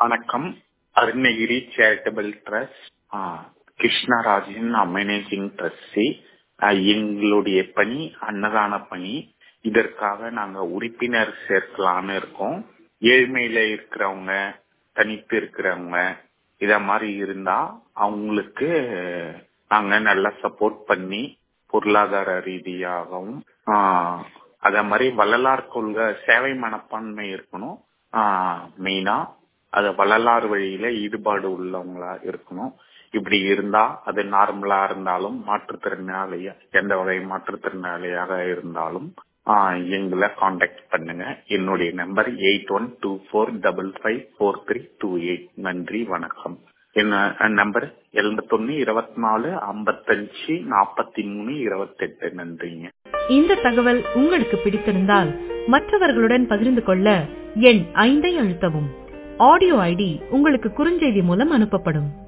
வணக்கம். Arunagiri charitable trust, Krishnarajan managing trustee. எங்களுடைய பணி அன்னதான பணி. இதற்காக நாங்க உறுப்பினர் சேர்க்கலான்னு இருக்கோம். ஏழ்மையில இருக்கிறவங்க, தனித்து இருக்கிறவங்க, இத மாதிரி இருந்தா அவங்களுக்கு நாங்க நல்லா சப்போர்ட் பண்ணி பொருளாதார ரீதியாகவும் அத மாதிரி வள்ளலார் கொள்கை சேவை மனப்பான்மை இருக்கணும். மெயினா அது வள்ளலார் வழியில ஈடுபாடு உள்ளவங்களா இருக்கணும். இப்படி இருந்தா அது நார்மலா இருந்தாலும் மாற்றுத்திறனாளியா எந்த வகை மாற்றுத்திறனாளியாக இருந்தாலும் எங்களை கான்டாக்ட் பண்ணுங்க. என்னுடைய நம்பர் 8124554328. நன்றி, வணக்கம். என்ன நம்பர் 8124554328. நன்றிங்க. இந்த தகவல் உங்களுக்கு பிடித்திருந்தால் மற்றவர்களுடன் பகிர்ந்து கொள்ள எண் 5 அழுத்தவும். ஆடியோ ஐடி உங்களுக்கு குறுஞ்செய்தி மூலம் அனுப்பப்படும்.